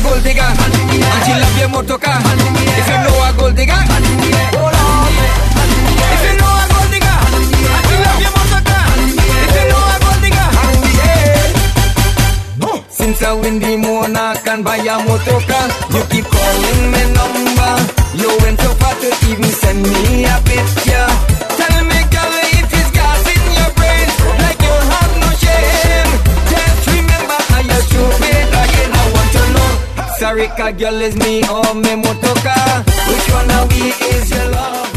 gold digger, and she love your motor car. If you know a gold digger, hold on. If you know a gold digger, and she love your motor car. If you know a gold digger, since I win the monarch and buy a motor car, you keep calling me number. You went so far to even send me a picture. Tell me, girl, it is gas in your brain, like you have no shame. Just remember how you stupid again. I want to know, sorry, girl, is me or me motor car? Which one of we is your love?